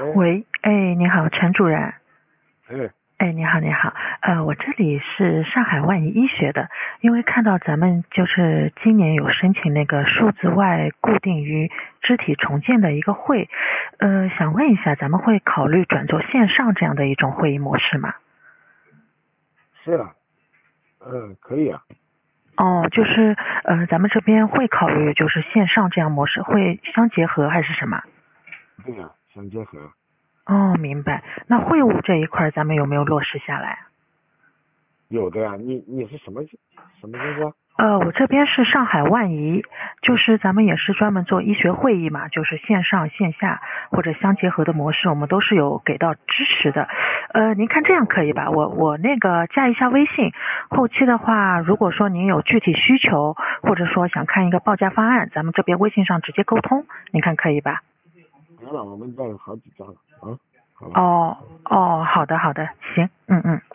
喂， 喂，哎，你好，陈主任。 哎， 哎，你好，你好。我这里是上海万怡医学的，因为看到咱们就是今年有申请那个数字外固定于肢体重建的一个会，想问一下，咱们会考虑转做线上这样的一种会议模式吗？ 是啊，可以啊， 哦，就是咱们这边会考虑就是线上这样模式，会相结合还是什么？ 对呀，相结合。 哦，明白。那会务这一块咱们有没有落实下来？ 有的呀，你是什么公司啊？ 我这边是上海万怡，就是咱们也是专门做医学会议嘛，就是线上线下或者相结合的模式，我们都是有给到支持的。您看这样可以吧？我那个加一下微信，后期的话，如果说您有具体需求，或者说想看一个报价方案，咱们这边微信上直接沟通，您看可以吧？ 好了，我们这儿有好几张啊，好了。 哦，好的，好的，行，嗯嗯。